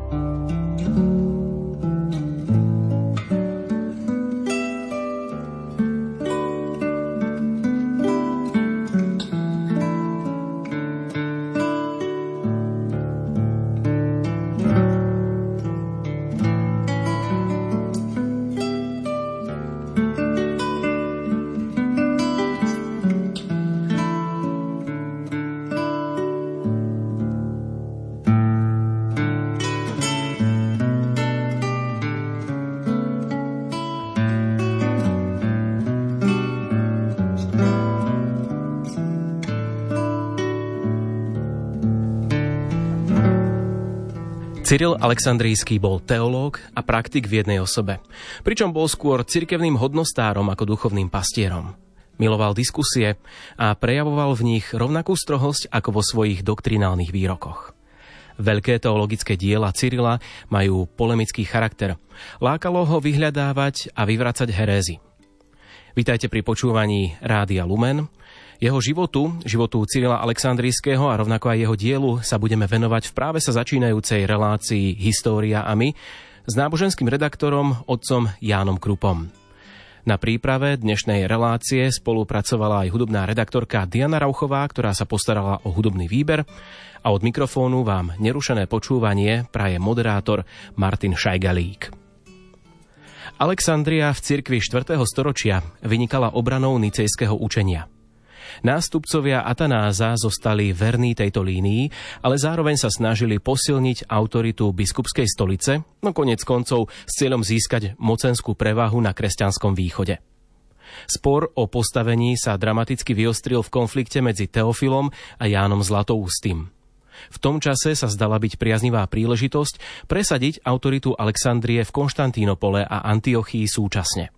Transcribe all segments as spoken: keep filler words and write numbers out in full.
Cyril Alexandrijský bol teológ a praktik v jednej osobe, pričom bol skôr cirkevným hodnostárom ako duchovným pastierom. Miloval diskusie a prejavoval v nich rovnakú strohosť ako vo svojich doktrinálnych výrokoch. Veľké teologické diela Cyrila majú polemický charakter. Lákalo ho vyhľadávať a vyvracať herézy. Vítajte pri počúvaní Rádia Lumen. Jeho životu, životu Cyrila Alexandrijského a rovnako aj jeho dielu sa budeme venovať v práve sa začínajúcej relácii História a my s náboženským redaktorom otcom Jánom Krupom. Na príprave dnešnej relácie spolupracovala aj hudobná redaktorka Diana Rauchová, ktorá sa postarala o hudobný výber, a od mikrofónu vám nerušené počúvanie praje moderátor Martin Šajgalík. Alexandria v cirkvi štvrtého storočia vynikala obranou nicejského učenia. Nástupcovia Atanáza zostali verní tejto línii, ale zároveň sa snažili posilniť autoritu biskupskej stolice, no koniec koncov s cieľom získať mocenskú prevahu na kresťanskom východe. Spor o postavení sa dramaticky vyostril v konflikte medzi Teofilom a Jánom Zlatoústym. V tom čase sa zdala byť priaznivá príležitosť presadiť autoritu Alexandrie v Konštantínopole a Antiochii súčasne.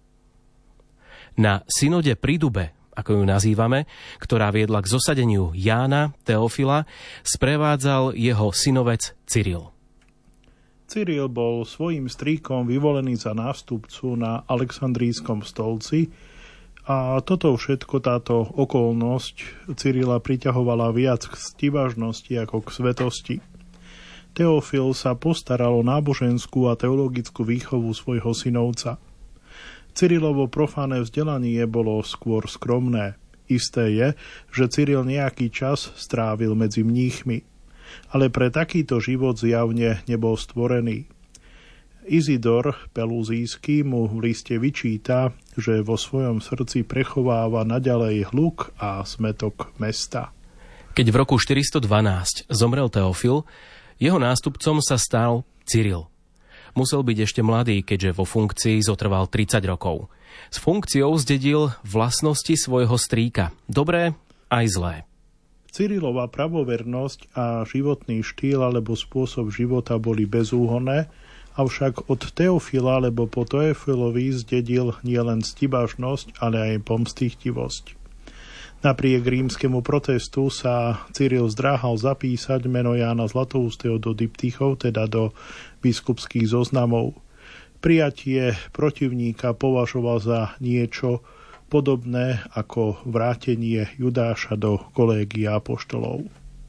Na synode pri Dube, ako ju nazývame, ktorá viedla k zosadeniu Jána Teofila, sprevádzal jeho synovec Cyril. Cyril bol svojím strýkom vyvolený za nástupcu na Alexandrijskom stolci a toto všetko, táto okolnosť Cyrila priťahovala viac k stivažnosti ako k svetosti. Teofil sa postaral o náboženskú a teologickú výchovu svojho synovca. Cyrilovo profánne vzdelanie bolo skôr skromné. Isté je, že Cyril nejaký čas strávil medzi mníchmi, ale pre takýto život zjavne nebol stvorený. Izidor Peluzísky mu v liste vyčíta, že vo svojom srdci prechováva naďalej hluk a smätok mesta. Keď v roku štyristodvanásť zomrel Teofil, jeho nástupcom sa stal Cyril. Musel byť ešte mladý, keďže vo funkcii zotrval tridsať rokov. S funkciou zdedil vlastnosti svojho strýka, dobré aj zlé. Cyrilova pravovernosť a životný štýl alebo spôsob života boli bezúhonné, avšak od Teofila alebo po Teofilovi zdedil nielen stibažnosť, ale aj pomstichtivosť. Napriek rímskemu protestu sa Cyril zdráhal zapísať meno Jána Zlatoústeho do diptychov, teda do biskupských zoznamov. Prijatie protivníka považoval za niečo podobné ako vrátenie Judáša do kolégia apoštolov.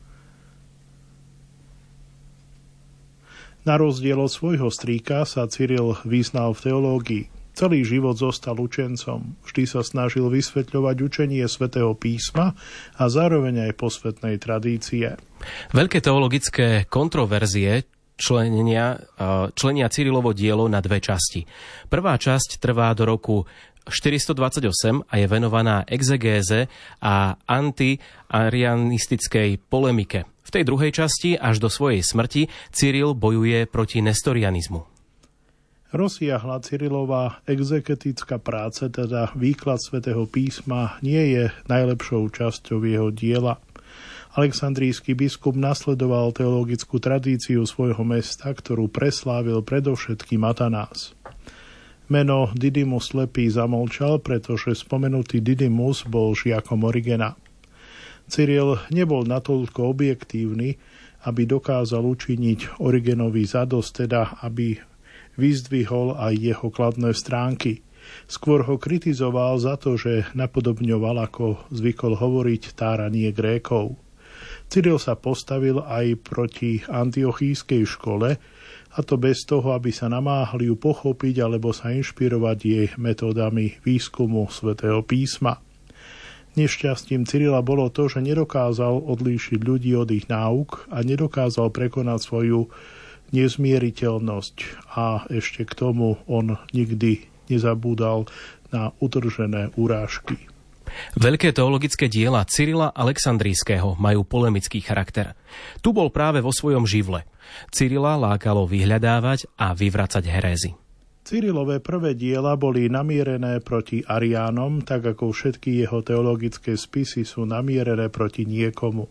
Na rozdiel od svojho strýka sa Cyril vyznal v teológii. Celý život zostal učencom. Vždy sa snažil vysvetľovať učenie svätého písma a zároveň aj posvetnej tradície. Veľké teologické kontroverzie členia, členia Cyrilovo dielo na dve časti. Prvá časť trvá do roku štyristodvadsaťosem a je venovaná exegéze a anti-arianistickej polemike. V tej druhej časti až do svojej smrti Cyril bojuje proti nestorianizmu. Rozsiahla Cyrilová exegetická práca, teda výklad svätého písma, nie je najlepšou časťou jeho diela. Alexandrijský biskup nasledoval teologickú tradíciu svojho mesta, ktorú preslávil predovšetkým Atanás. Meno Didymus slepý zamlčal, pretože spomenutý Didymus bol žiakom Origena. Cyril nebol natoľko objektívny, aby dokázal učiniť Origenovi zadosť, teda aby vyzdvihol aj jeho kladné stránky. Skôr ho kritizoval za to, že napodobňoval, ako zvykol hovoriť, táranie Grékov. Cyril sa postavil aj proti antiochískej škole, a to bez toho, aby sa namáhali ju pochopiť alebo sa inšpirovať jej metódami výskumu svätého písma. Nešťastím Cyrila bolo to, že nedokázal odlíšiť ľudí od ich náuk a nedokázal prekonať svoju nezmieriteľnosť a ešte k tomu on nikdy nezabúdal na utržené urážky. Veľké teologické diela Cyrila Alexandrijského majú polemický charakter. Tu bol práve vo svojom živle. Cyrila lákalo vyhľadávať a vyvracať herézy. Cyrilové prvé diela boli namierené proti Ariánom, tak ako všetky jeho teologické spisy sú namierené proti niekomu.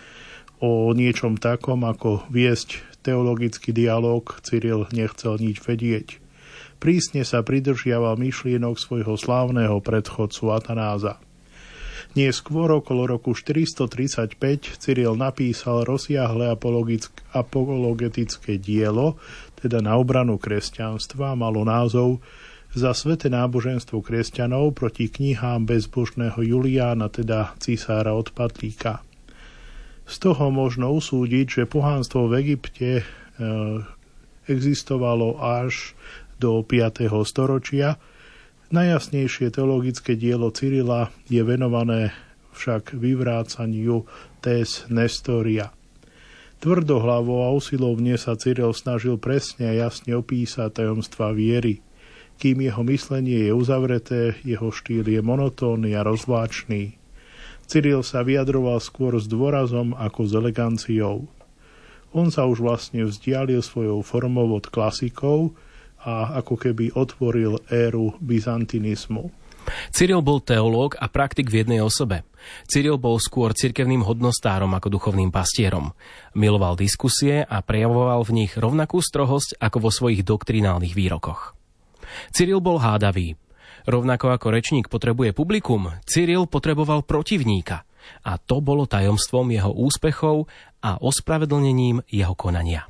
O niečom takom ako viesť teologický dialóg Cyril nechcel nič vedieť. Prísne sa pridržiaval myšlienok svojho slávneho predchodcu Atanáza. Neskôr okolo roku štyristotridsaťpäť Cyril napísal rozsiahle apologetické dielo, teda na obranu kresťanstva, malo názov Za sväté náboženstvo kresťanov proti knihám bezbožného Juliána, teda cisára od Patlíka. Z toho možno usúdiť, že pohánstvo v Egypte e, existovalo až do piateho storočia. Najjasnejšie teologické dielo Cyrila je venované však vyvrácaniu téz Nestoria. Tvrdohlavo a usilovne sa Cyril snažil presne a jasne opísať tajomstvá viery. Kým jeho myslenie je uzavreté, jeho štýl je monotónny a rozvláčný. Cyril sa vyjadroval skôr s dôrazom ako s eleganciou. On sa už vlastne vzdialil svojou formou od klasikov a ako keby otvoril éru byzantinizmu. Cyril bol teológ a praktik v jednej osobe. Cyril bol skôr cirkevným hodnostárom ako duchovným pastierom. Miloval diskusie a prejavoval v nich rovnakú strohosť ako vo svojich doktrinálnych výrokoch. Cyril bol hádavý. Rovnako ako rečník potrebuje publikum, Cyril potreboval protivníka. A to bolo tajomstvom jeho úspechov a ospravedlnením jeho konania.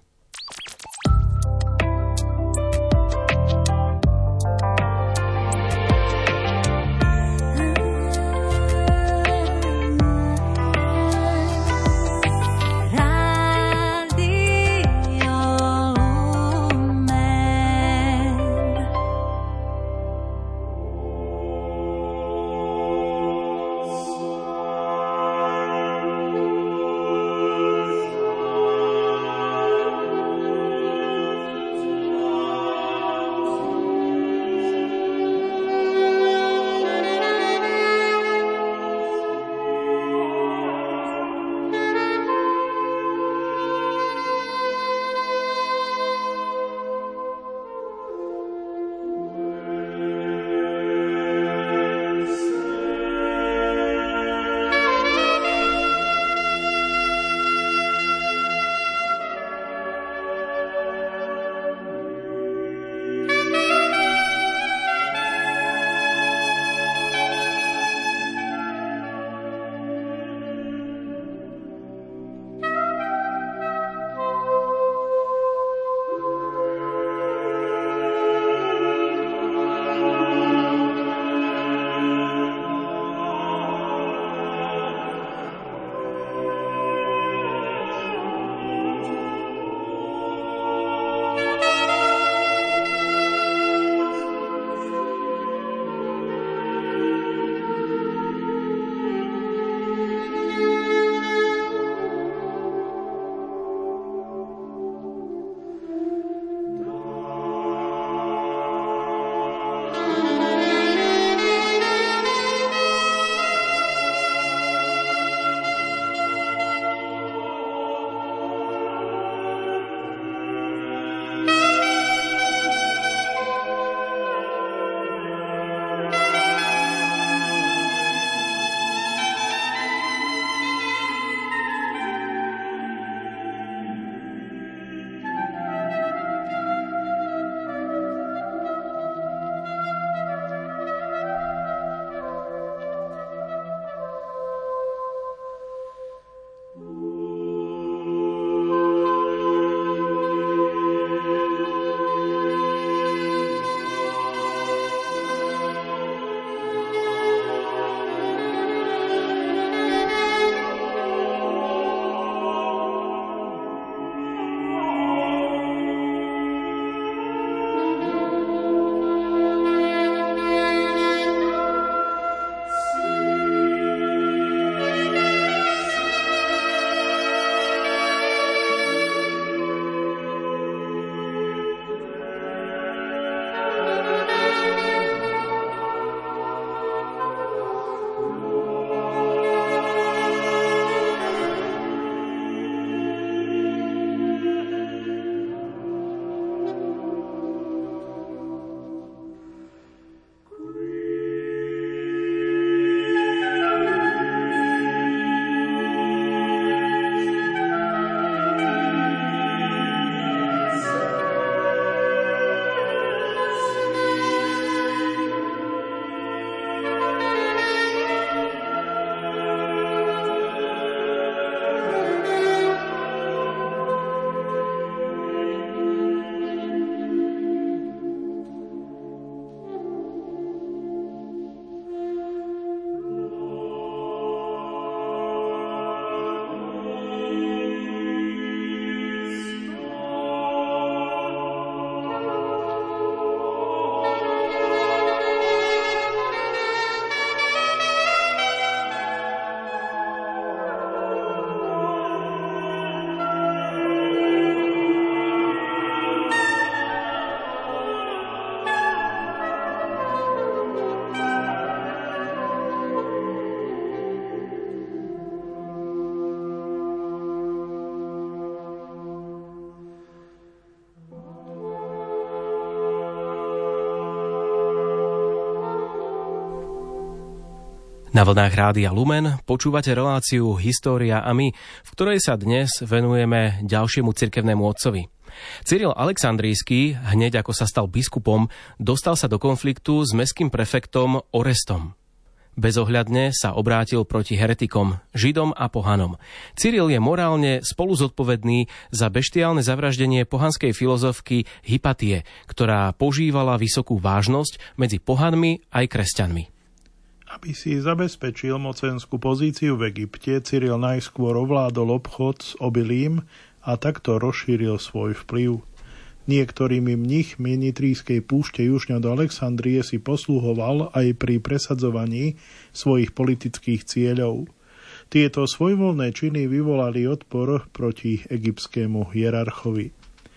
Na vlnách Rádia Lumen počúvate reláciu História a my, v ktorej sa dnes venujeme ďalšiemu cirkevnému otcovi. Cyril Alexandrijský, hneď ako sa stal biskupom, dostal sa do konfliktu s mestským prefektom Orestom. Bezohľadne sa obrátil proti heretikom, židom a pohanom. Cyril je morálne spoluzodpovedný za beštiálne zavraždenie pohanskej filozofky Hypatie, ktorá požívala vysokú vážnosť medzi pohanmi aj kresťanmi. Aby si zabezpečil mocenskú pozíciu v Egypte, Cyril najskôr ovládol obchod s obilím a takto rozšíril svoj vplyv. Niektorými mnichmi Nitrijskej púšte južne do Alexandrie si posluhoval aj pri presadzovaní svojich politických cieľov. Tieto svojvoľné činy vyvolali odpor proti egyptskému hierarchovi.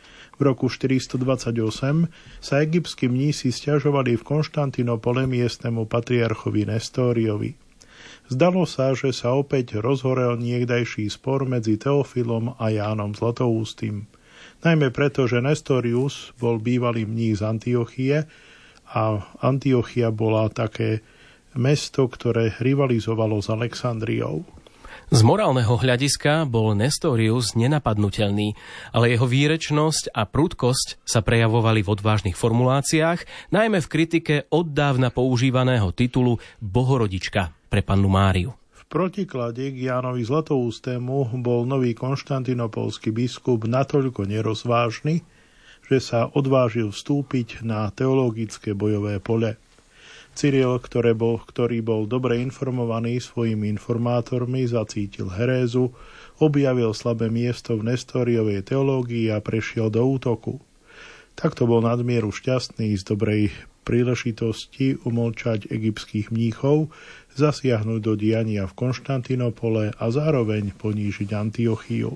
V roku štyristodvadsaťosem sa egyptskí mnísi sťažovali v Konštantinopole miestnemu patriarchovi Nestóriovi. Zdalo sa, že sa opäť rozhorel niekdajší spor medzi Teofilom a Jánom Zlatoústym. Najmä preto, že Nestorius bol bývalý mních z Antiochie a Antiochia bola také mesto, ktoré rivalizovalo s Alexandriou. Z morálneho hľadiska bol Nestorius nenapadnutelný, ale jeho výrečnosť a prudkosť sa prejavovali v odvážnych formuláciách, najmä v kritike oddávna používaného titulu Bohorodička pre pannu Máriu. V protiklade k Jánovi Zlatoústému bol nový konštantinopolský biskup natoľko nerozvážny, že sa odvážil vstúpiť na teologické bojové pole. Cyril, ktorý bol, ktorý bol dobre informovaný svojimi informátormi, zacítil herézu, objavil slabé miesto v Nestóriovej teológii a prešiel do útoku. Takto bol nadmieru šťastný z dobrej príležitosti umlčať egyptských mníchov, zasiahnuť do diania v Konštantinopole a zároveň ponížiť Antiochiu.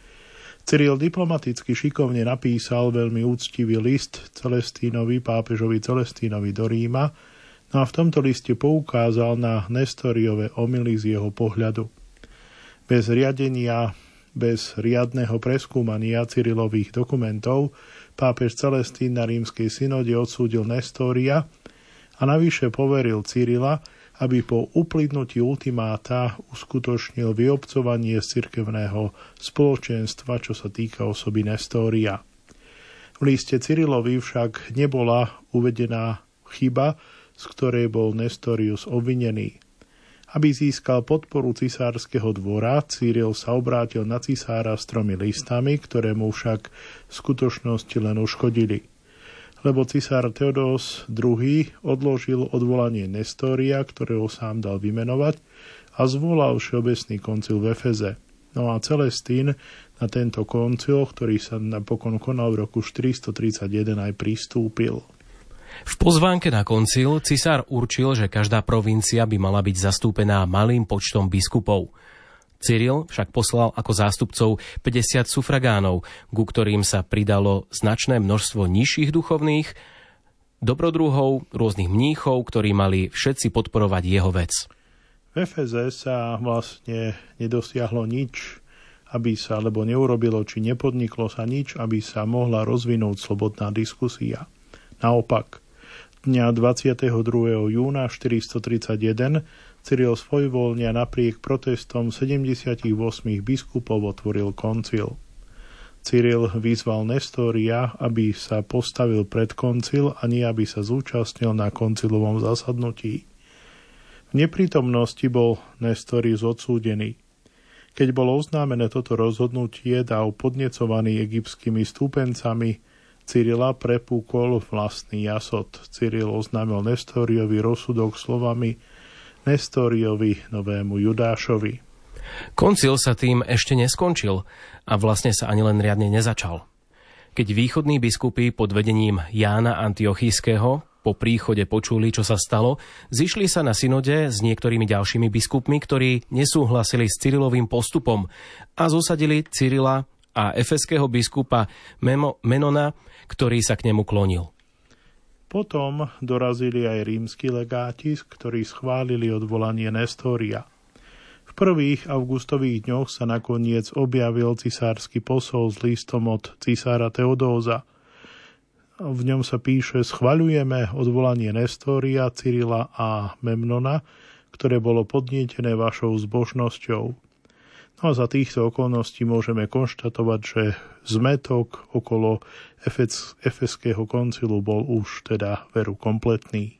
Cyril diplomaticky šikovne napísal veľmi úctivý list Celestínovi, pápežovi Celestínovi do Ríma, no a v tomto liste poukázal na Nestoriove omyly z jeho pohľadu. Bez riadenia, bez riadneho preskúmania Cyrilových dokumentov pápež Celestín na rímskej synode odsúdil Nestória a navyše poveril Cyrila, aby po uplynutí ultimáta uskutočnil vyobcovanie z cirkevného spoločenstva, čo sa týka osoby Nestória. V liste Cyrilovi však nebola uvedená chyba, z ktorej bol Nestorius obvinený. Aby získal podporu cisárskeho dvora, Cyril sa obrátil na cisára s tromi listami, ktoré mu však v skutočnosti len uškodili. Lebo cisár Teodós druhý. Odložil odvolanie Nestória, ktorého sám dal vymenovať, a zvolal všeobecný koncil v Efeze. No a Celestín na tento koncil, ktorý sa napokon konal v roku štyristotridsaťjeden, aj pristúpil. V pozvánke na koncil cisár určil, že každá provincia by mala byť zastúpená malým počtom biskupov. Cyril však poslal ako zástupcov päťdesiat sufragánov, ku ktorým sa pridalo značné množstvo nižších duchovných, dobrodruhov, rôznych mníchov, ktorí mali všetci podporovať jeho vec. V Efeze sa vlastne nedosiahlo nič, aby sa, alebo neurobilo, či nepodniklo sa nič, aby sa mohla rozvinúť slobodná diskusia. Naopak, dňa dvadsiateho druhého júna štyristotridsaťjeden Cyril svojvoľne napriek protestom sedemdesiatosem biskupov otvoril koncil. Cyril vyzval Nestória, aby sa postavil pred koncil a nie aby sa zúčastnil na koncilovom zasadnutí. V neprítomnosti bol Nestorius odsúdený. Keď bolo oznámené toto rozhodnutie, dav podnecovaný egyptskými stúpencami Cyrila prepúkol vlastný jasot. Cyril oznámil Nestóriovi rozsudok slovami Nestóriovi, novému Judášovi. Koncil sa tým ešte neskončil a vlastne sa ani len riadne nezačal. Keď východní biskupy pod vedením Jána Antiochijského po príchode počuli, čo sa stalo, zišli sa na synode s niektorými ďalšími biskupmi, ktorí nesúhlasili s Cyrilovým postupom a zosadili Cyrila a efeského biskupa Memo, Menona, ktorý sa k nemu klonil. Potom dorazili aj rímski legáti, ktorí schválili odvolanie Nestória. V prvých augustových dňoch sa nakoniec objavil cisársky posol s listom od cisára Teodóza. V ňom sa píše: schvaľujeme odvolanie Nestória, Cyrila a Memnona, ktoré bolo podnietené vašou zbožnosťou. No a za týchto okolností môžeme konštatovať, že zmätok okolo Efeského koncilu bol už teda veru kompletný.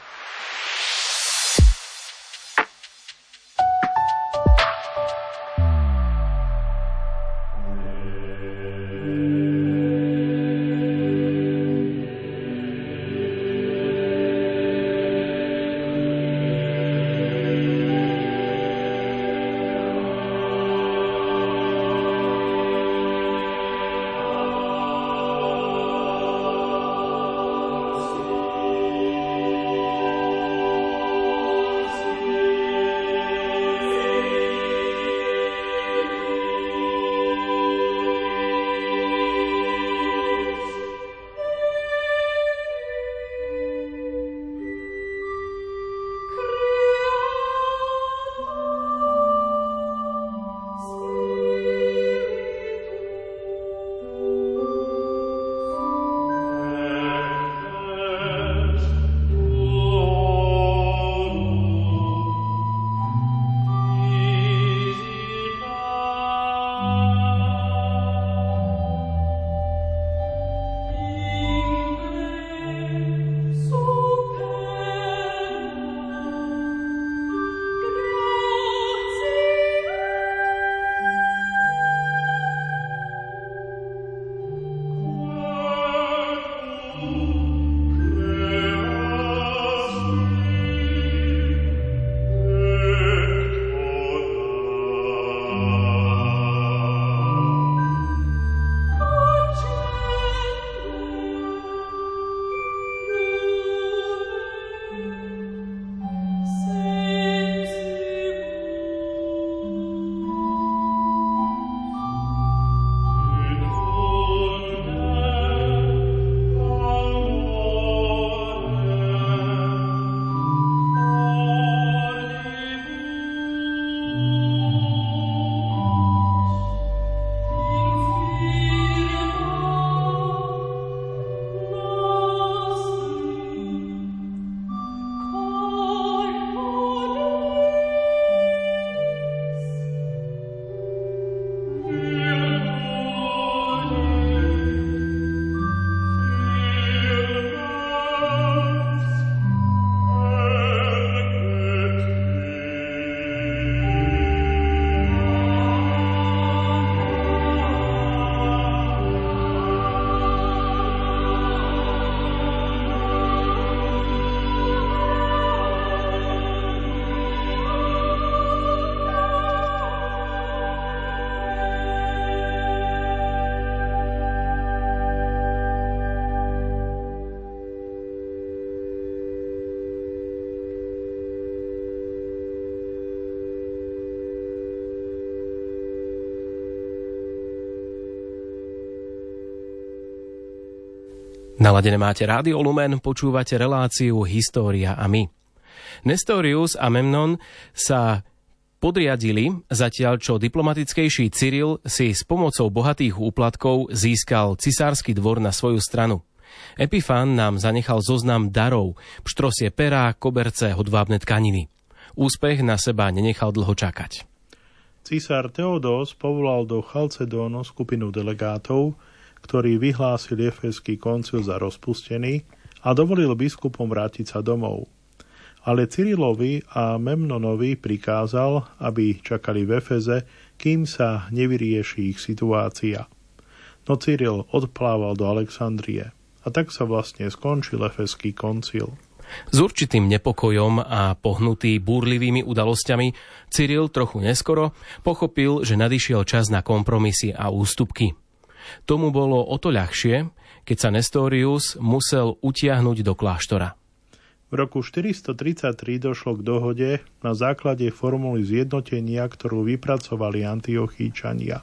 Naladené máte Rádio Lumen, počúvate reláciu História a my. Nestorius a Memnon sa podriadili, zatiaľ čo diplomatickejší Cyril si s pomocou bohatých úplatkov získal cisársky dvor na svoju stranu. Epifán nám zanechal zoznam darov, pštrosie perá, koberce, hodvábne tkaniny. Úspech na seba nenechal dlho čakať. Cisár Teodós povolal do Chalcedónu skupinu delegátov, ktorí vyhlásili Efeský koncil za rozpustený a dovolil biskupom vrátiť sa domov. Ale Cyrilovi a Memnonovi prikázal, aby čakali v Efeze, kým sa nevyrieši ich situácia. No Cyril odplával do Alexandrie a tak sa vlastne skončil Efeský koncil. S určitým nepokojom a pohnutý búrlivými udalosťami Cyril trochu neskoro pochopil, že nadišiel čas na kompromisy a ústupky. Tomu bolo o to ľahšie, keď sa Nestorius musel utiahnuť do kláštora. V roku štyristotridsaťtri došlo k dohode na základe formuly zjednotenia, ktorú vypracovali Antiochíčania.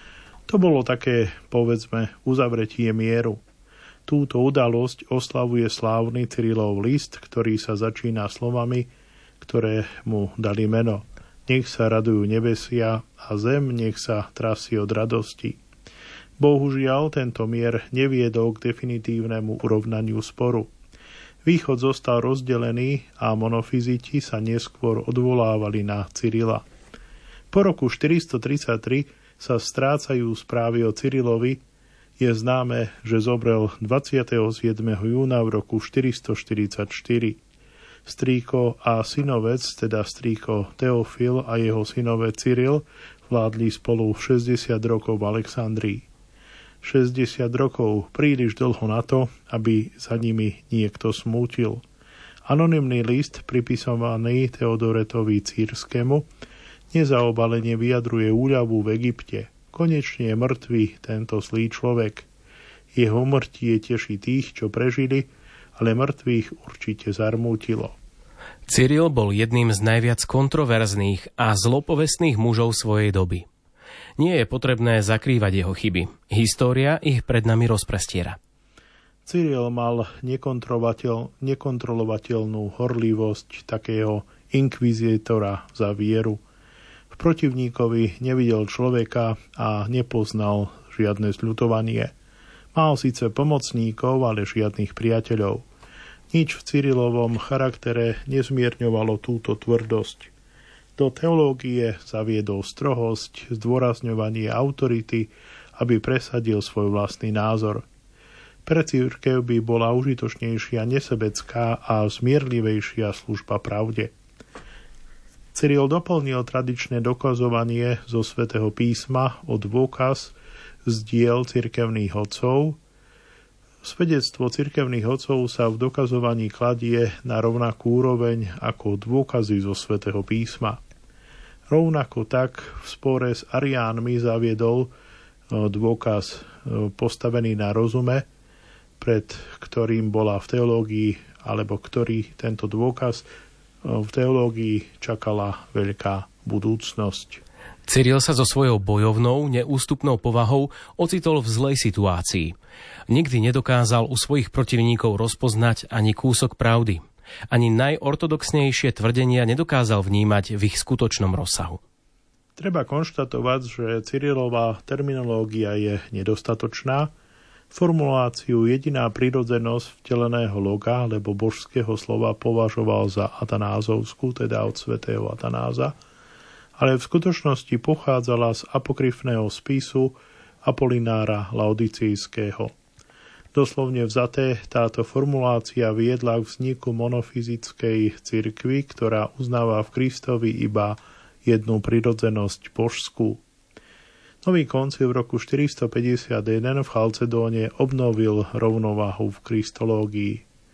To bolo také, povedzme, uzavretie mieru. Túto udalosť oslavuje slávny Cyrilov list, ktorý sa začína slovami, ktoré mu dali meno. Nech sa radujú nebesia a zem nech sa trasie od radosti. Bohužiaľ, tento mier neviedol k definitívnemu urovnaniu sporu. Východ zostal rozdelený a monofiziti sa neskôr odvolávali na Cyrila. Po roku štyristotridsaťtri sa strácajú správy o Cyrilovi. Je známe, že zomrel dvadsiateho siedmeho júna v roku štyristoštyridsaťštyri. Strýko a synovec, teda strýko Teofil a jeho synovec Cyril, vládli spolu šesťdesiat rokov v Alexandrii. šesťdesiat rokov príliš dlho na to, aby za nimi niekto smútil. Anonymný list pripisovaný Teodoretovi Círskému nezaobalene vyjadruje úľavu v Egypte. Konečne je mŕtvý tento zlý človek. Jeho umrtie teší tých, čo prežili, ale mŕtvych určite zarmútilo. Cyril bol jedným z najviac kontroverzných a zlopovestných mužov svojej doby. Nie je potrebné zakrývať jeho chyby. História ich pred nami rozprestiera. Cyril mal nekontrolovateľ, nekontrolovateľnú horlivosť takého inkvizítora za vieru. V protivníkovi nevidel človeka a nepoznal žiadne zľutovanie. Mal síce pomocníkov, ale žiadnych priateľov. Nič v Cyrilovom charaktere nezmierňovalo túto tvrdosť. Do teológie zaviedol strohosť, zdôrazňovanie autority, aby presadil svoj vlastný názor. Pre cirkev by bola užitočnejšia nesebecká a zmierlivejšia služba pravde. Cyril doplnil tradičné dokazovanie zo svätého písma o dôkaz z diel cirkevných otcov. Svedectvo cirkevných otcov sa v dokazovaní kladie na rovnakú úroveň ako dôkazy zo svätého písma. Rovnako tak v spore s Ariánmi zaviedol dôkaz postavený na rozume, pred ktorým bola v teológii, alebo ktorý tento dôkaz v teológii čakala veľká budúcnosť. Cyril sa so svojou bojovnou, neústupnou povahou ocitol v zlej situácii. Nikdy nedokázal u svojich protivníkov rozpoznať ani kúsok pravdy. Ani najortodoxnejšie tvrdenia nedokázal vnímať v ich skutočnom rozsahu. Treba konštatovať, že Cyrilová terminológia je nedostatočná. Formuláciu jediná prirodzenosť vteleného loga alebo božského slova považoval za atanázovskú, teda od svätého Atanáza, ale v skutočnosti pochádzala z apokryfného spisu Apolinára Laodicejského. Doslovne vzaté táto formulácia viedla k vzniku monofyzickej cirkvi, ktorá uznáva v Kristovi iba jednu prirodzenosť božskú. Nový koncil v roku štyristopäťdesiatjeden v Chalcedóne obnovil rovnováhu v kristológii.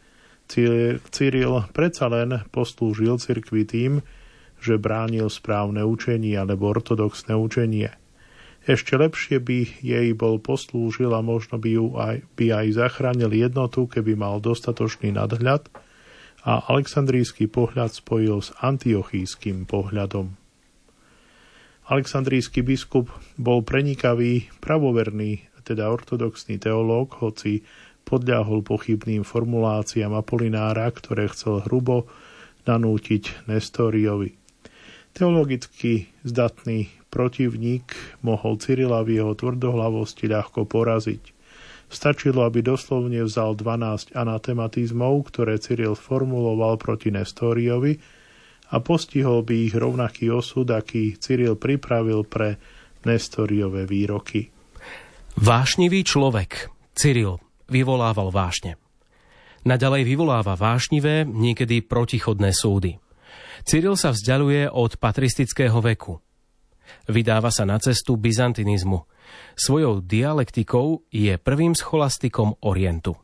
Cyril predsa len poslúžil cirkvi tým, že bránil správne učenie alebo ortodoxné učenie. Ešte lepšie by jej bol poslúžil a možno by ju aj, by aj zachránil jednotu, keby mal dostatočný nadhľad a alexandrijský pohľad spojil s antiochijským pohľadom. Alexandrijský biskup bol prenikavý, pravoverný, teda ortodoxný teológ, hoci podľahol pochybným formuláciám Apolinára, ktoré chcel hrubo nanútiť Nestoriovi. Teologicky zdatný protivník mohol Cyrila v jeho tvrdohlavosti ľahko poraziť. Stačilo, aby doslovne vzal dvanásť anatematizmov, ktoré Cyril formuloval proti Nestoriovi, a postihol by ich rovnaký osud, aký Cyril pripravil pre Nestoriove výroky. Vášnivý človek, Cyril, vyvolával vášne. Naďalej vyvoláva vášnivé, niekedy protichodné súdy. Cyril sa vzdialuje od patristického veku. Vydáva sa na cestu byzantinizmu. Svojou dialektikou je prvým scholastikom Orientu.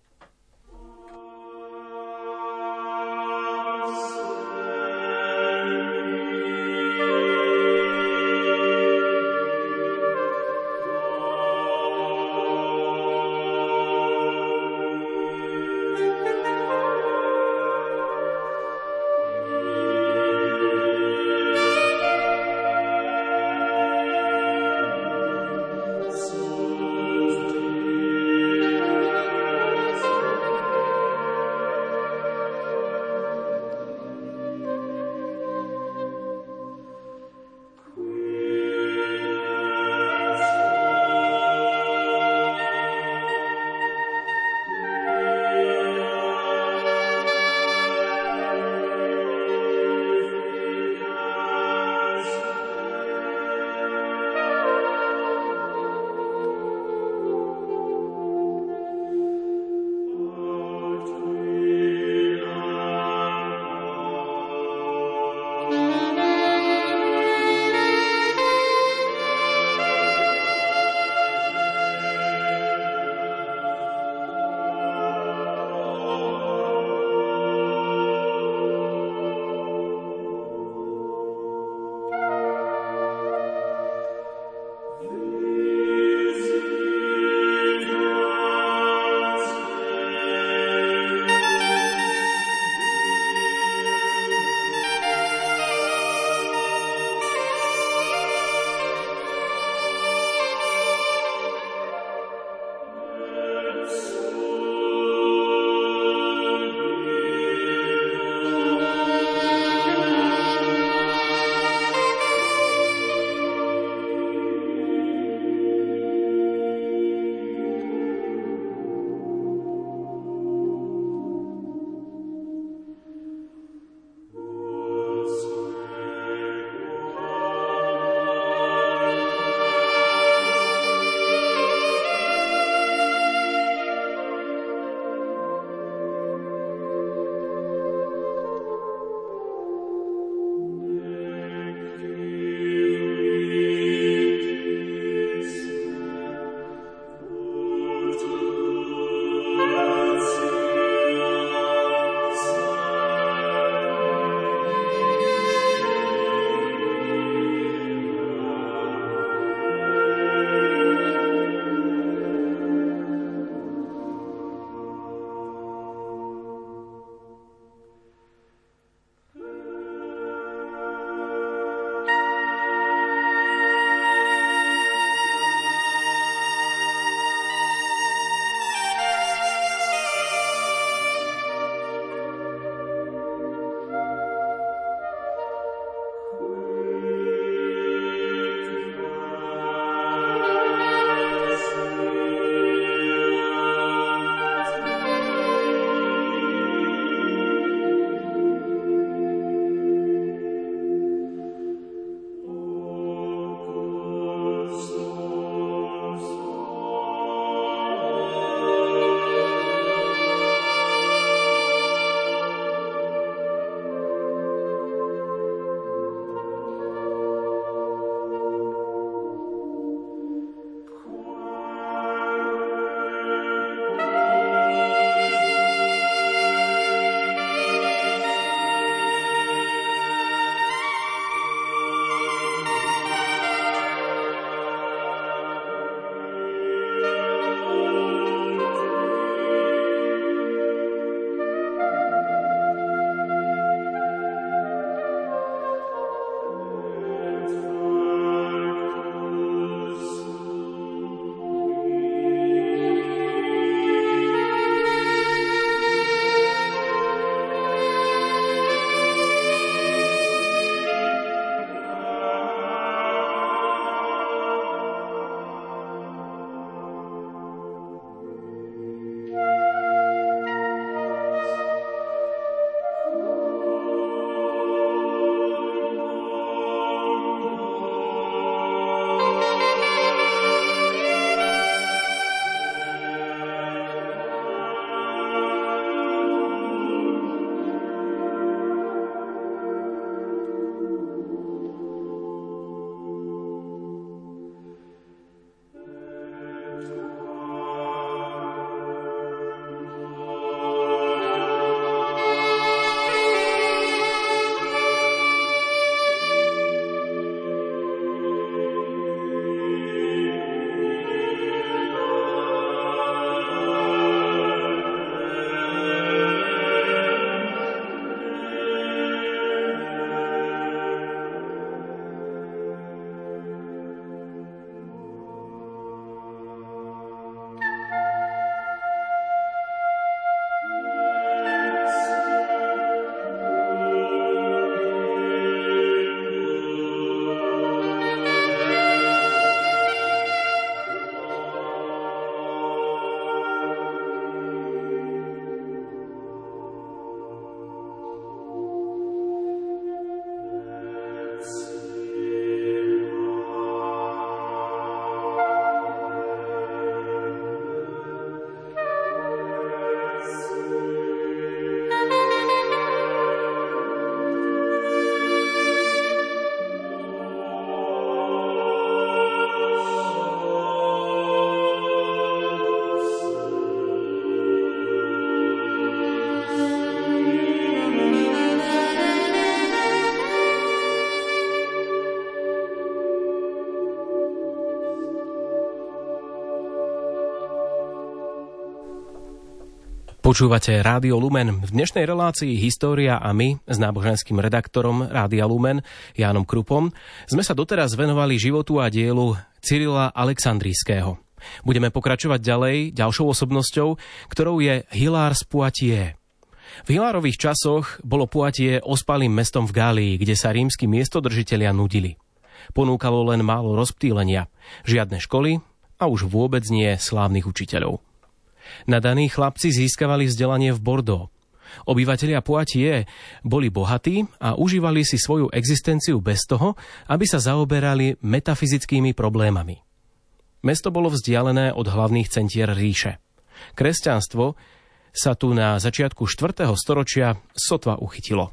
Počúvate Rádio Lumen. V dnešnej relácii História a my s náboženským redaktorom Rádia Lumen Jánom Krupom sme sa doteraz venovali životu a dielu Cyrila Alexandrijského. Budeme pokračovať ďalej ďalšou osobnosťou, ktorou je Hilár z Poitiers. V Hilárových časoch bolo Poitiers ospalým mestom v Gálii, kde sa rímski miestodržitelia nudili. Ponúkalo len málo rozptýlenia, žiadne školy a už vôbec nie slávnych učiteľov. Nadaní chlapci získavali vzdelanie v Bordeaux. Obyvatelia Poitiers boli bohatí a užívali si svoju existenciu bez toho, aby sa zaoberali metafyzickými problémami. Mesto bolo vzdialené od hlavných centier ríše. Kresťanstvo sa tu na začiatku štvrtého storočia sotva uchytilo.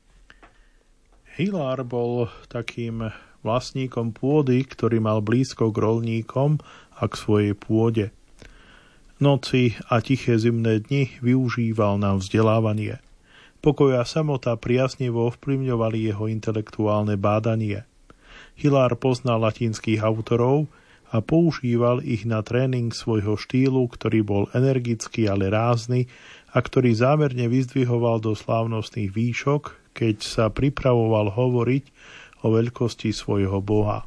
Hilár bol takým vlastníkom pôdy, ktorý mal blízko k roľníkom a k svojej pôde. Noci a tiché zimné dni využíval na vzdelávanie. Pokoj a samota priaznivo ovplyvňovali jeho intelektuálne bádanie. Hilár poznal latinských autorov a používal ich na tréning svojho štýlu, ktorý bol energický, ale rázny a ktorý zámerne vyzdvihoval do slávnostných výšok, keď sa pripravoval hovoriť o veľkosti svojho boha.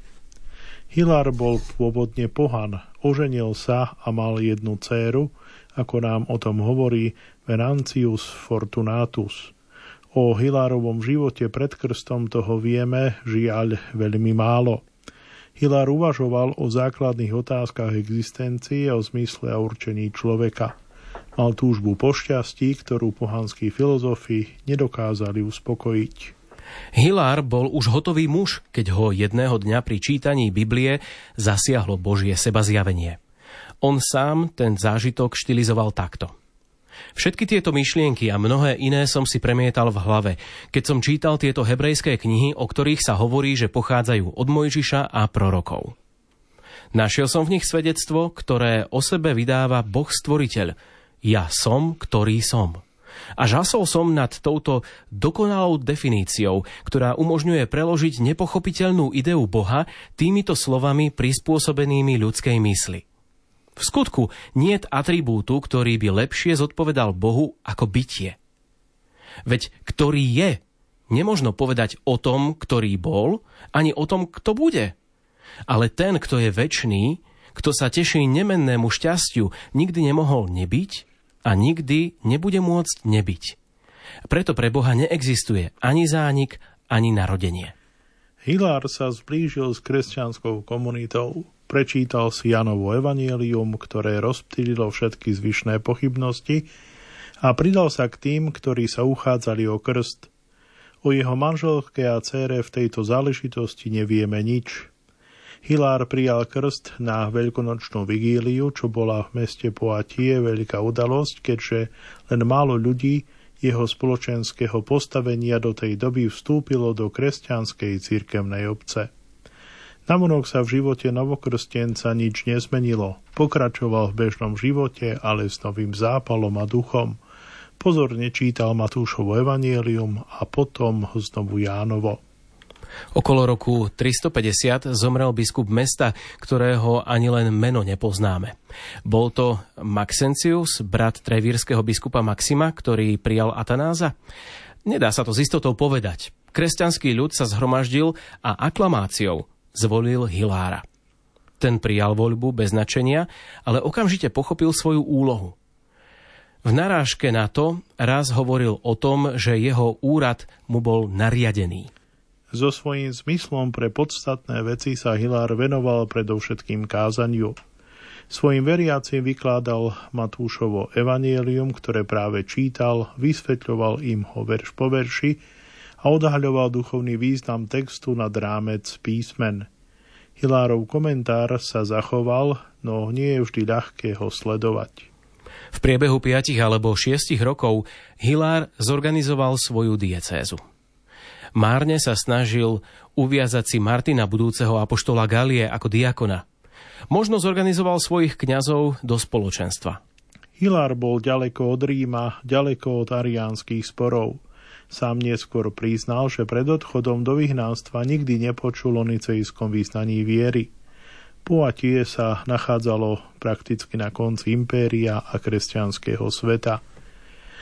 Hilár bol pôvodne pohan, oženil sa a mal jednu dcéru, ako nám o tom hovorí Venantius Fortunatus. O Hilárovom živote pred krstom toho vieme, žiaľ, veľmi málo. Hilár uvažoval o základných otázkach existencie, o zmysle a určení človeka. Mal túžbu po šťastí, ktorú pohanskí filozofi nedokázali uspokojiť. Hilár bol už hotový muž, keď ho jedného dňa pri čítaní Biblie zasiahlo Božie sebazjavenie. On sám ten zážitok štilizoval takto. Všetky tieto myšlienky a mnohé iné som si premietal v hlave, keď som čítal tieto hebrejské knihy, o ktorých sa hovorí, že pochádzajú od Mojžiša a prorokov. Našiel som v nich svedectvo, ktoré o sebe vydáva Boh Stvoriteľ. Ja som, ktorý som. A žasol som nad touto dokonalou definíciou, ktorá umožňuje preložiť nepochopiteľnú ideu Boha týmito slovami prispôsobenými ľudskej mysli. V skutku niet atribútu, ktorý by lepšie zodpovedal Bohu ako bytie. Veď ktorý je, nemožno povedať o tom, ktorý bol, ani o tom, kto bude. Ale ten, kto je večný, kto sa teší nemennému šťastiu, nikdy nemohol nebyť a nikdy nebude môcť nebyť. Preto pre Boha neexistuje ani zánik, ani narodenie. Hilár sa zblížil s kresťanskou komunitou. Prečítal si Jánovo evanjelium, ktoré rozptýlilo všetky zvyšné pochybnosti a pridal sa k tým, ktorí sa uchádzali o krst. O jeho manželke a dcére v tejto záležitosti nevieme nič. Hilár prijal krst na veľkonočnú vigíliu, čo bola v meste Poitiers veľká udalosť, keďže len málo ľudí jeho spoločenského postavenia do tej doby vstúpilo do kresťanskej cirkevnej obce. Navonok sa v živote novokrstenca nič nezmenilo. Pokračoval v bežnom živote, ale s novým zápalom a duchom. Pozorne čítal Matúšovo evanjelium a potom znovu Jánovo. Okolo roku tristopäťdesiat zomrel biskup mesta, ktorého ani len meno nepoznáme. Bol to Maxentius, brat trevírskeho biskupa Maxima, ktorý prijal Atanáza? Nedá sa to s istotou povedať. Kresťanský ľud sa zhromaždil a aklamáciou zvolil Hilára. Ten prijal voľbu bez značenia, ale okamžite pochopil svoju úlohu. V narážke na to raz hovoril o tom, že jeho úrad mu bol nariadený. So svojím zmyslom pre podstatné veci sa Hilár venoval predovšetkým kázaniu. Svojim veriacim vykládal Matúšovo evanjelium, ktoré práve čítal, vysvetľoval im ho verš po verši a odhaľoval duchovný význam textu nad rámec písmen. Hilárov komentár sa zachoval, no nie je vždy ľahké ho sledovať. V priebehu piatich alebo šiestich rokov Hilár zorganizoval svoju diecézu. Márne sa snažil uviazať si Martina, budúceho apoštola Galie, ako diakona. Možno zorganizoval svojich kňazov do spoločenstva. Hilár bol ďaleko od Ríma, ďaleko od ariánskych sporov. Sám neskôr priznal, že pred odchodom do vyhnanstva nikdy nepočul o nicejskom vyznaní viery. Poitiers sa nachádzalo prakticky na konci impéria a kresťanského sveta.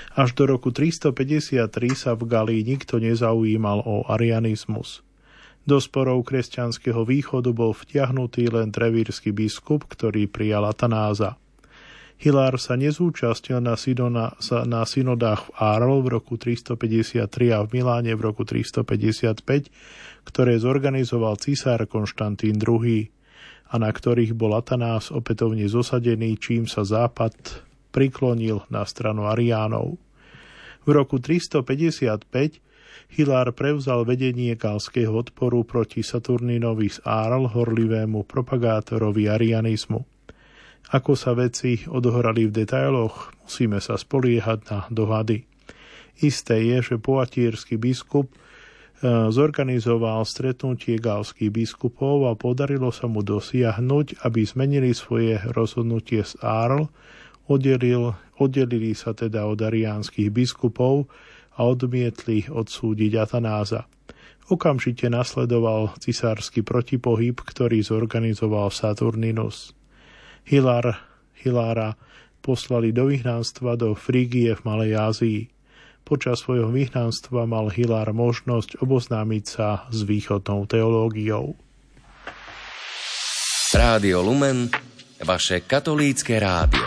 Až do roku tristopäťdesiattri sa v Galii nikto nezaujímal o arianizmus. Do sporov kresťanského východu bol vtiahnutý len trevírsky biskup, ktorý prijal Atanáza. Hilár sa nezúčastnil na, synona, na synodách v Arles v roku tristopäťdesiattri a v Miláne v roku tristopäťdesiatpäť, ktoré zorganizoval cisár Konštantín druhý. a na ktorých bol Atanás opätovne zosadený, čím sa Západ priklonil na stranu Ariánov. V roku tristopäťdesiatpäť Hilár prevzal vedenie galského odporu proti Saturninovi z Arles, horlivému propagátorovi arianizmu. Ako sa veci odohrali v detailoch, musíme sa spoliehať na dohady. Isté je, že poatierský biskup zorganizoval stretnutie galských biskupov a podarilo sa mu dosiahnuť, aby zmenili svoje rozhodnutie z Arles, oddelil, oddelili sa teda od ariánskych biskupov a odmietli odsúdiť Atanáza. Okamžite nasledoval cisársky protipohyb, ktorý zorganizoval Saturninus. Hilár, Hilára poslali do vyhnanstva do Frígie v Malej Ázii. Počas svojho vyhnanstva mal Hilár možnosť oboznámiť sa s východnou teológiou. Rádio Lumen, vaše katolícke rádio.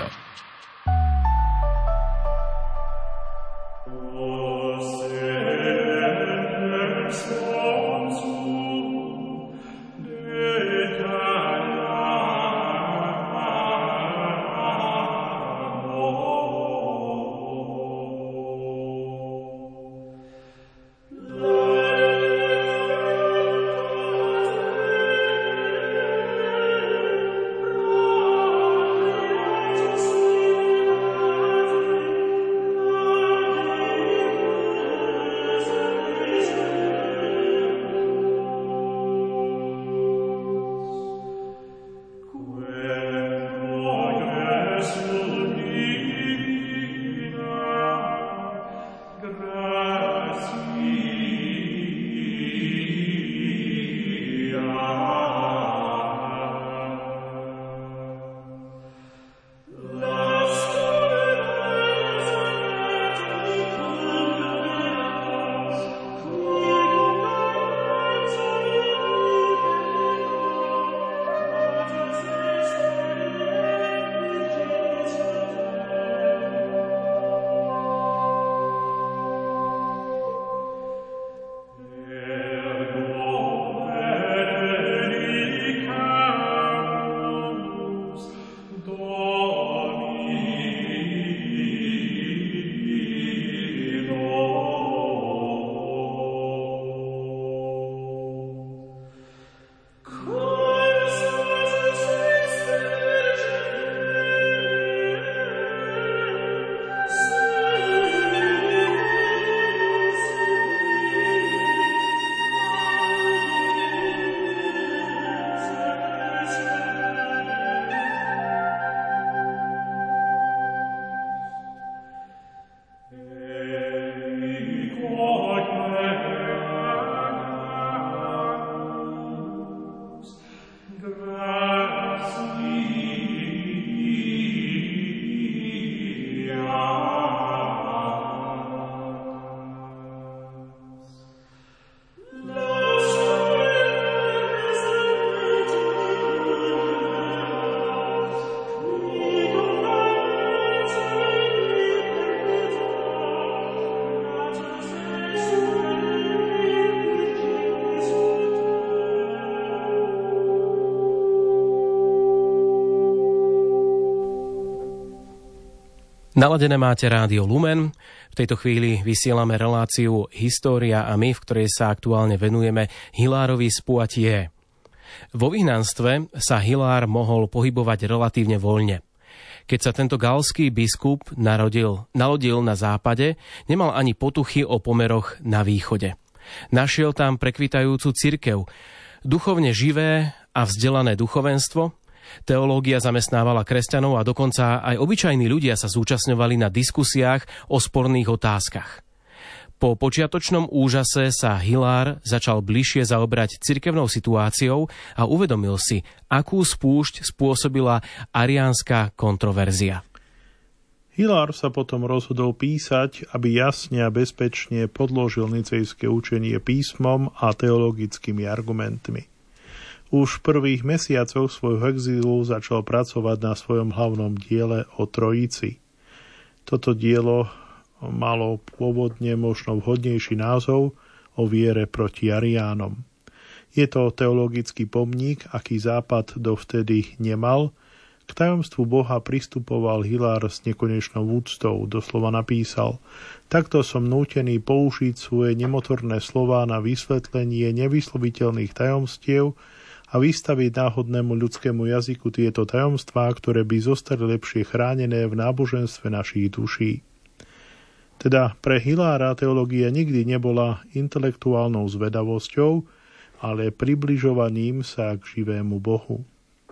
Naladené máte Rádio Lumen. V tejto chvíli vysielame reláciu História a my, v ktorej sa aktuálne venujeme Hilárovi z Poitiers. Vo vyhnanstve sa Hilár mohol pohybovať relatívne voľne. Keď sa tento galský biskup narodil, nalodil na západe, nemal ani potuchy o pomeroch na východe. Našiel tam prekvitajúcu cirkev, duchovne živé a vzdelané duchovenstvo. Teológia zamestnávala kresťanov a dokonca aj obyčajní ľudia sa zúčastňovali na diskusiách o sporných otázkach. Po počiatočnom úžase sa Hilár začal bližšie zaobrať cirkevnou situáciou a uvedomil si, akú spúšť spôsobila ariánska kontroverzia. Hilár sa potom rozhodol písať, aby jasne a bezpečne podložil nicejské učenie písmom a teologickými argumentmi. Už v prvých mesiacoch svojho exílu začal pracovať na svojom hlavnom diele o Trojici. Toto dielo malo pôvodne možno vhodnejší názov o viere proti Ariánom. Je to teologický pomník, aký Západ dovtedy nemal. K tajomstvu Boha pristupoval Hilár s nekonečnou úctou, doslova napísal: takto som nútený použiť svoje nemotorné slová na vysvetlenie nevysloviteľných tajomstiev a vystaviť náhodnému ľudskému jazyku tieto tajomstvá, ktoré by zostali lepšie chránené v náboženstve našich duší. Teda pre Hilára teológia nikdy nebola intelektuálnou zvedavosťou, ale približovaním sa k živému Bohu.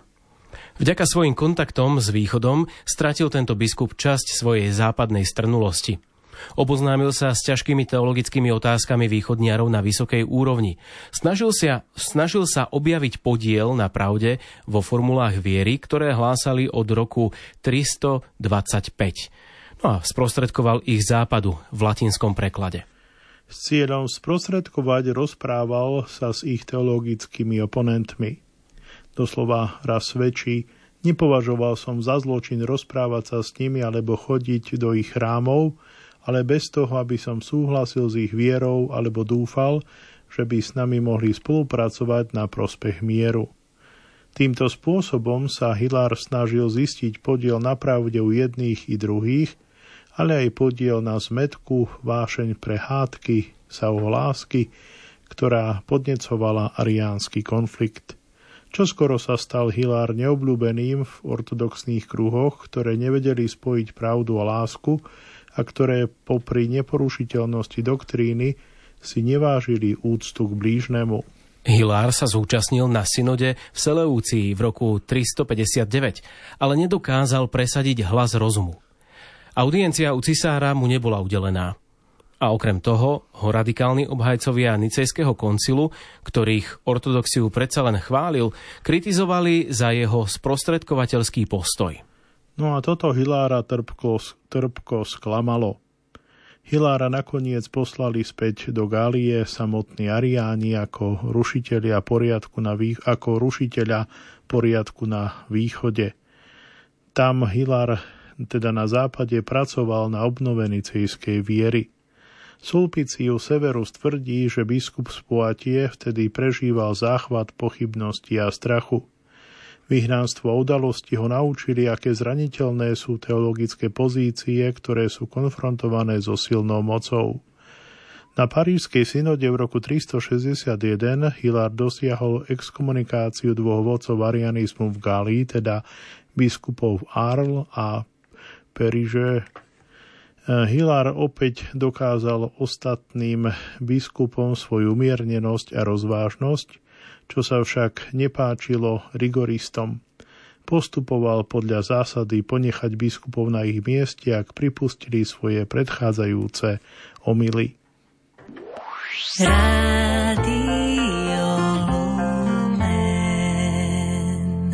Vďaka svojim kontaktom s východom stratil tento biskup časť svojej západnej strnulosti. Oboznámil sa s ťažkými teologickými otázkami východniarov na vysokej úrovni. Snažil sa, snažil sa objaviť podiel na pravde vo formulách viery, ktoré hlásali od roku tristodvadsaťpäť. No a sprostredkoval ich západu v latinskom preklade. S cieľom sprostredkovať rozprával sa s ich teologickými oponentmi. Doslova raz svedčí: nepovažoval som za zločin rozprávať sa s nimi alebo chodiť do ich chrámov, ale bez toho, aby som súhlasil s ich vierou alebo dúfal, že by s nami mohli spolupracovať na prospech mieru. Týmto spôsobom sa Hilár snažil zistiť podiel na pravde u jedných i druhých, ale aj podiel na zmätku, vášeň pre hádky, lásky, ktorá podnecovala ariánsky konflikt. Čoskoro sa stal Hilár neobľúbeným v ortodoxných kruhoch, ktoré nevedeli spojiť pravdu a lásku a ktoré popri neporušiteľnosti doktríny si nevážili úctu k blížnemu. Hilár sa zúčastnil na synode v Seleúcii v roku tristopäťdesiatdeväť, ale nedokázal presadiť hlas rozumu. Audiencia u cisára mu nebola udelená. A okrem toho ho radikálni obhajcovia Nicejského koncilu, ktorých ortodoxiu predsa len chválil, kritizovali za jeho sprostredkovateľský postoj. No a toto Hilára trpko, trpko sklamalo. Hilára nakoniec poslali späť do Gálie samotní Ariáni ako rušitelia poriadku na, vý... ako rušiteľa poriadku na východe. Tam Hilár teda na západe pracoval na obnove nicejskej viery. Sulpicius Severus tvrdí, že biskup z Poitiers vtedy prežíval záchvat pochybnosti a strachu. Vyhnanstvo a udalosti ho naučili, aké zraniteľné sú teologické pozície, ktoré sú konfrontované so silnou mocou. Na parížskej synode v roku tristošesťdesiatjeden Hilár dosiahol exkomunikáciu dvoch vodcov arianizmu v Gálii, teda biskupov Arles a Periže. Hilár opäť dokázal ostatným biskupom svoju umiernenosť a rozvážnosť, čo sa však nepáčilo rigoristom. Postupoval podľa zásady ponechať biskupov na ich mieste, ak pripustili svoje predchádzajúce omyly. Rádio Lumen.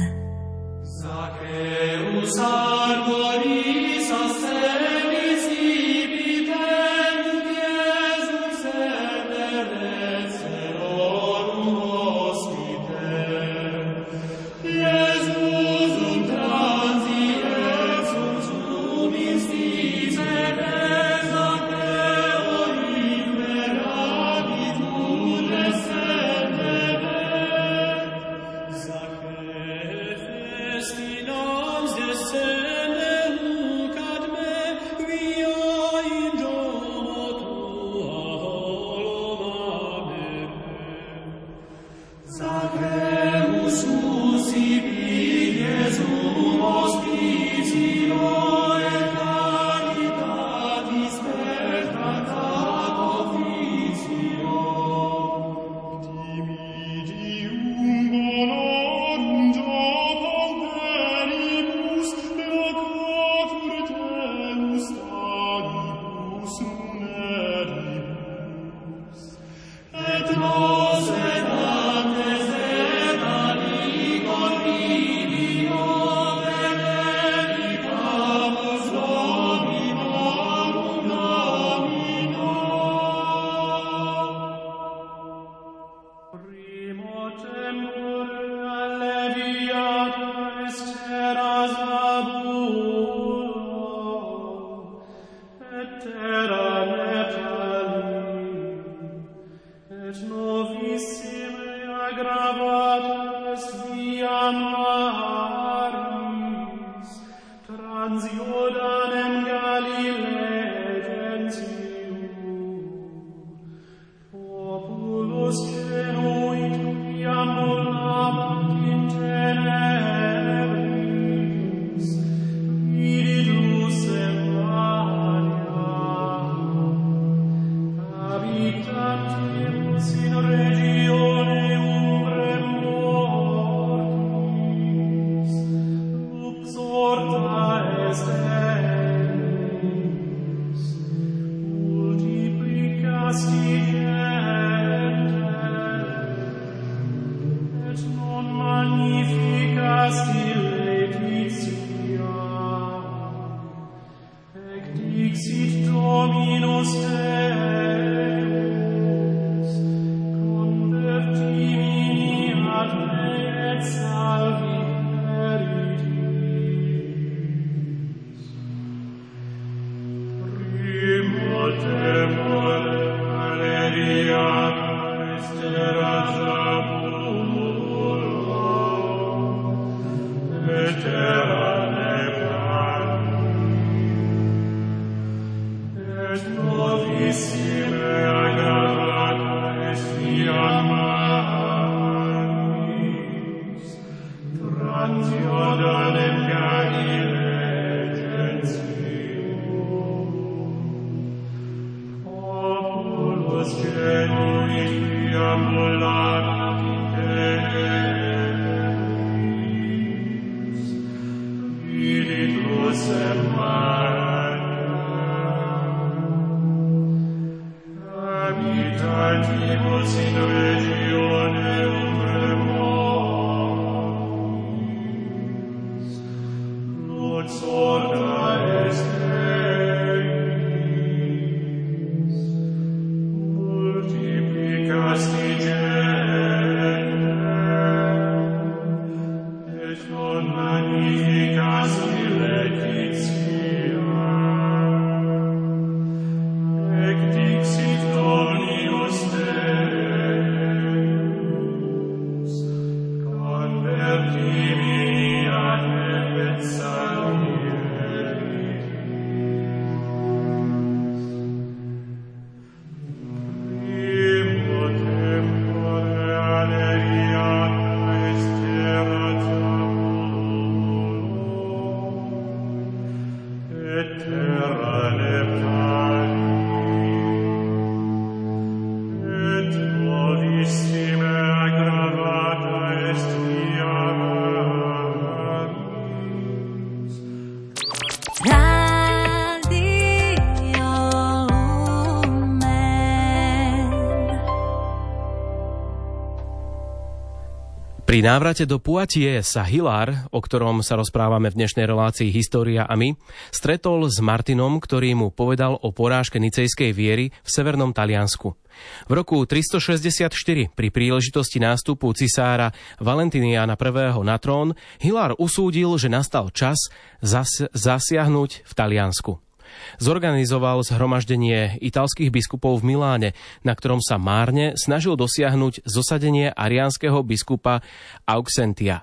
Pri návrate do Poitiers sa Hilár, o ktorom sa rozprávame v dnešnej relácii História a my, stretol s Martinom, ktorý mu povedal o porážke nicejskej viery v severnom Taliansku. V roku tristošesťdesiatštyri pri príležitosti nástupu cisára Valentiniana I. na trón Hilár usúdil, že nastal čas zas- zasiahnuť v Taliansku. Zorganizoval zhromaždenie italských biskupov v Miláne, na ktorom sa márne snažil dosiahnuť zosadenie ariánskeho biskupa Auxentia.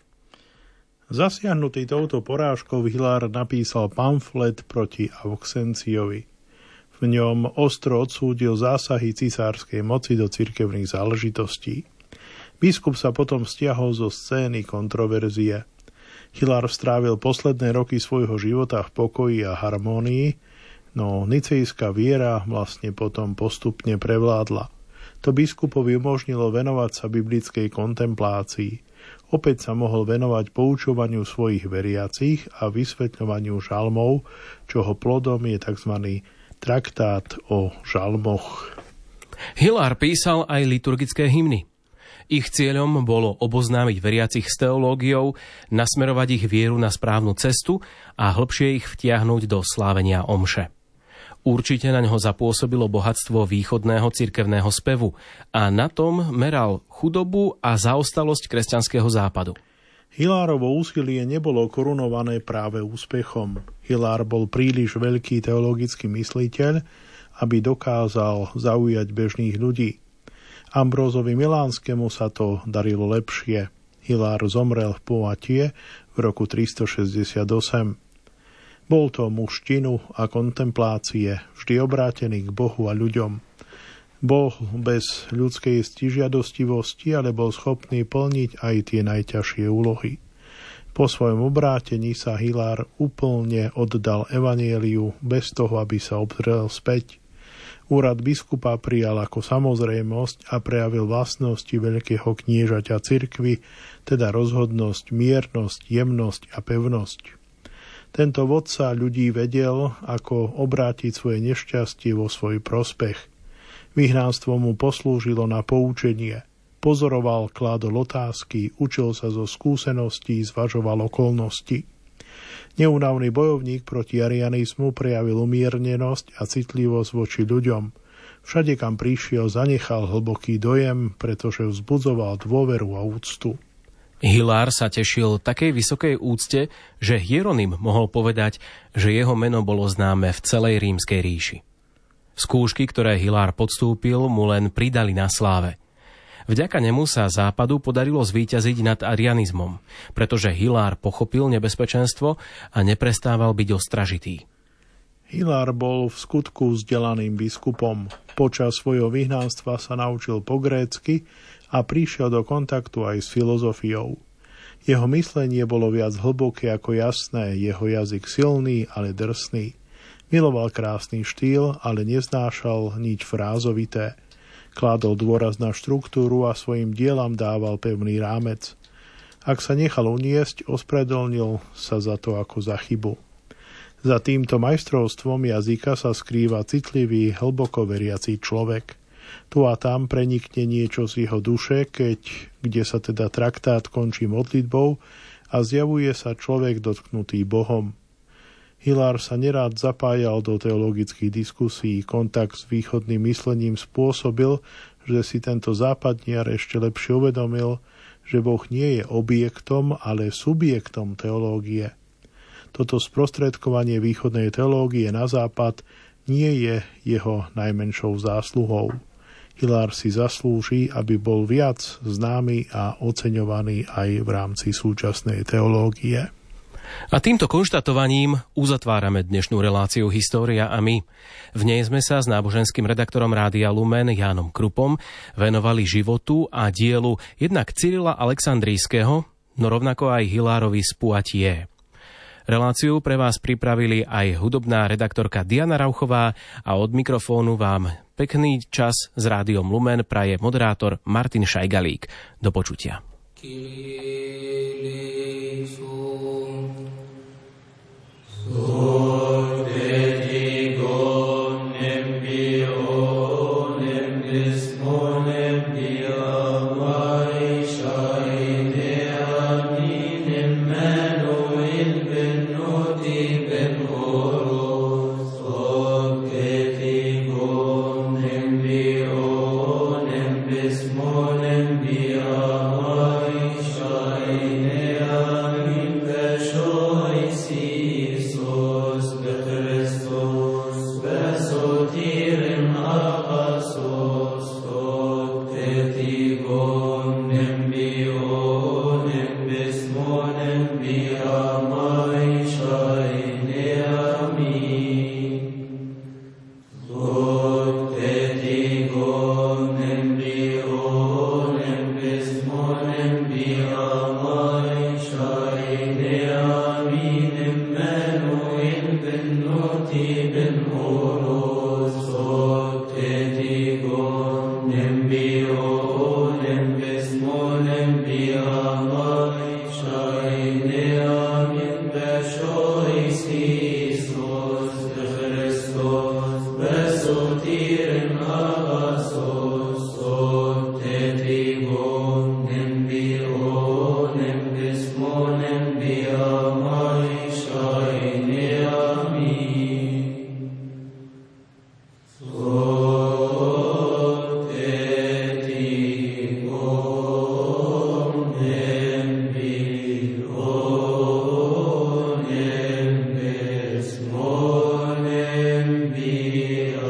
Zasiahnutý touto porážkou Hilár napísal pamflet proti Auxenciovi. V ňom ostro odsúdil zásahy cisárskej moci do cirkevných záležitostí. Biskup sa potom stiahol zo scény kontroverzie. Hilár strávil posledné roky svojho života v pokoji a harmónii, no nicejská viera vlastne potom postupne prevládla. To biskupovi umožnilo venovať sa biblickej kontemplácii. Opäť sa mohol venovať poučovaniu svojich veriacich a vysvetľovaniu žalmov, čoho plodom je tzv. Traktát o žalmoch. Hilár písal aj liturgické hymny. Ich cieľom bolo oboznámiť veriacich s teológiou, nasmerovať ich vieru na správnu cestu a hlbšie ich vtiahnuť do slávenia omše. Určite na ňo zapôsobilo bohatstvo východného cirkevného spevu a na tom meral chudobu a zaostalosť kresťanského západu. Hilárovo úsilie nebolo korunované práve úspechom. Hilár bol príliš veľký teologický mysliteľ, aby dokázal zaujať bežných ľudí. Ambrózovi Milánskému sa to darilo lepšie. Hilár zomrel v Poitiers v roku tristošesťdesiatosem. Bol to muž činu a kontemplácie, vždy obrátený k Bohu a ľuďom. Bol bez ľudskej stižiadostivosti, ale bol schopný plniť aj tie najťažšie úlohy. Po svojom obrátení sa Hilár úplne oddal evanjeliu bez toho, aby sa obzrel späť. Úrad biskupa prijal ako samozrejmosť a prejavil vlastnosti veľkého kniežaťa cirkvi, teda rozhodnosť, miernosť, jemnosť a pevnosť. Tento vodca ľudí vedel, ako obrátiť svoje nešťastie vo svoj prospech. Vyhnánstvo mu poslúžilo na poučenie. Pozoroval, kládol otázky, učil sa zo skúseností, zvažoval okolnosti. Neúnavný bojovník proti arianizmu prejavil umiernenosť a citlivosť voči ľuďom. Všade, kam prišiel, zanechal hlboký dojem, pretože vzbudzoval dôveru a úctu. Hilár sa tešil takej vysokej úcte, že Hieronym mohol povedať, že jeho meno bolo známe v celej rímskej ríši. Skúšky, ktoré Hilár podstúpil, mu len pridali na sláve. Vďaka nemu sa Západu podarilo zvíťaziť nad arianizmom, pretože Hilár pochopil nebezpečenstvo a neprestával byť ostražitý. Hilár bol v skutku vzdelaným biskupom. Počas svojho vyhnanstva sa naučil po grécky a prišiel do kontaktu aj s filozofiou. Jeho myslenie bolo viac hlboké ako jasné, jeho jazyk silný, ale drsný. Miloval krásny štýl, ale neznášal nič frázovité. Kládol dôraz na štruktúru a svojim dielam dával pevný rámec. Ak sa nechal uniesť, ospravedlnil sa za to ako za chybu. Za týmto majstrovstvom jazyka sa skrýva citlivý, hlboko veriaci človek. Tu a tam prenikne niečo z jeho duše, keď, kde sa teda traktát končí modlitbou a zjavuje sa človek dotknutý Bohom. Hilár sa nerád zapájal do teologických diskusí. Kontakt s východným myslením spôsobil, že si tento západniar ešte lepšie uvedomil, že Boh nie je objektom, ale subjektom teológie. Toto sprostredkovanie východnej teológie na západ nie je jeho najmenšou zásluhou. Hilár si zaslúži, aby bol viac známy a oceňovaný aj v rámci súčasnej teológie. A týmto konštatovaním uzatvárame dnešnú reláciu História a my. V nej sme sa s náboženským redaktorom Rádia Lumen Jánom Krupom venovali životu a dielu jednak Cyrila Alexandrijského, no rovnako aj Hilárovi z Poitiers. Reláciu pre vás pripravili aj hudobná redaktorka Diana Rauchová a od mikrofónu vám pekný čas s Rádiom Lumen praje moderátor Martin Šajgalík. Do počutia. Dear Kyrie